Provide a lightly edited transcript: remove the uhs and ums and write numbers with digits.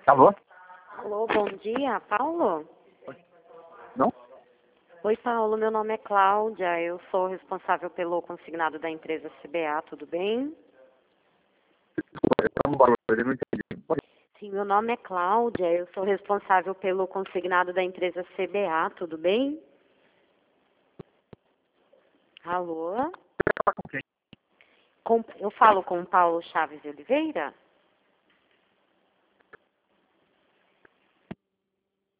Alô? Alô, bom dia, Paulo? Não? Oi, Paulo, meu nome é Cláudia, eu sou responsável pelo consignado da empresa CBA, tudo bem? Eu não entendi. Sim, meu nome é Cláudia, eu sou responsável pelo consignado da empresa CBA, tudo bem? Alô? Eu falo com o Paulo Chaves de Oliveira?